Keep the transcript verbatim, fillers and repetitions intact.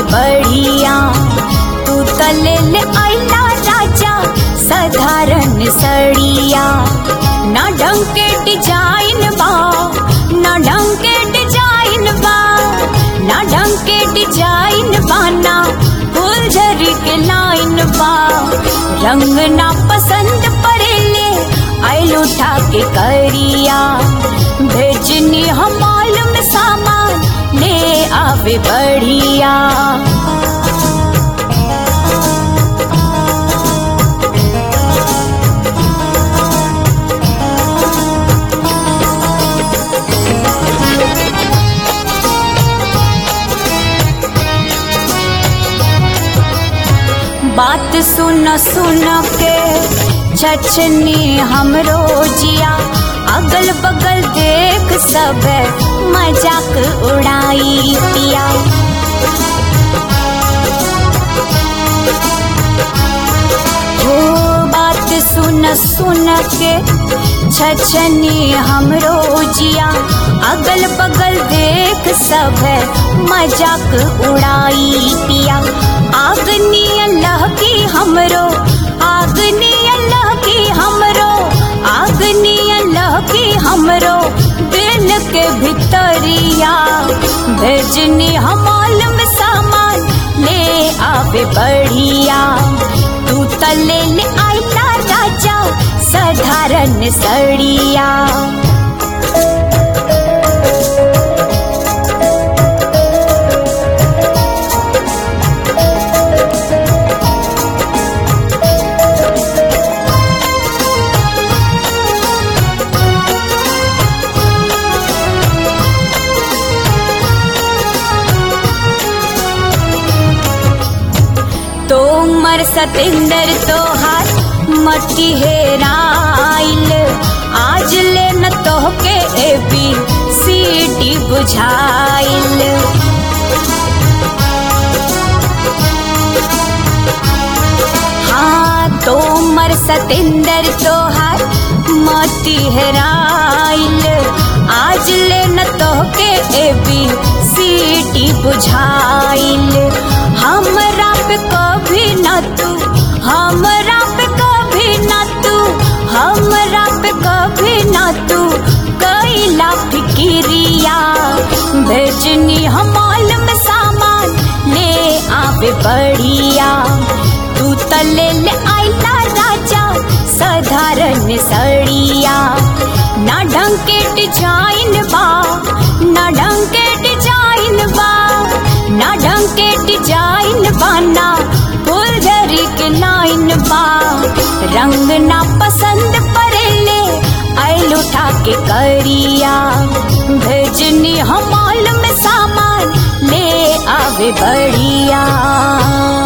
बढ़िया। तू त ले ले आइला राजा साधारण सड़िया। ना ढंग के डिजाइन बा, ना ढंग के डिजाइन बा, ना ढंग के डिजाइन बाना फुलझड़ी के लाइन बा। रंग ना पसंद पड़ेले आइल उठा के करिया। भेजनी हम मालूम सामान ले आवे बढ़िया। बात सुन सुन के छछनी हमरो जिया। अगल बगल देख सब मजाक उड़ाई पिया। हो बात सुन सुन के छछनी हमरो जिया। अगल बगल देख सब मजाक उड़ाई पिया। आगनी अल्लाह की हमरो, आगनी अल्लाह की हमरो, आगनी अल्लाह की हमरो दिल के भितरिया। भेजनी हम मालूम सामान ले आवे बढ़िया। तू त ले ले आइला राजा साधारण सड़िया। तोमर सतेंद्र तोहार मटी हेराइल। आज ले न तोहके ए बी सी डी बुझाइल। हाँ तोमर सतेंद्र तोहार मटी हेराइल। आज ले न तोहके ए बी सी डी बुझाइल। हमरा पे कभी न तू, हमरा पे कभी न तू, हमरा पे कभी न तू कैला फिकिरिया। भेजनी हम मालूम सामान ले आवे बढ़िया। तू त ले ले आइला राजा साधारण सड़िया। ना ढंग के डिजाइन बा, ना ढंग के डिजाइन बा, ना ढंग के डिजाइन बाना फुलझड़ी के लाइन बा। रंग ना पसंद पड़ेले आइल उठा के करिया। भेजनी हम मालूम सामान ले आवे बढ़िया।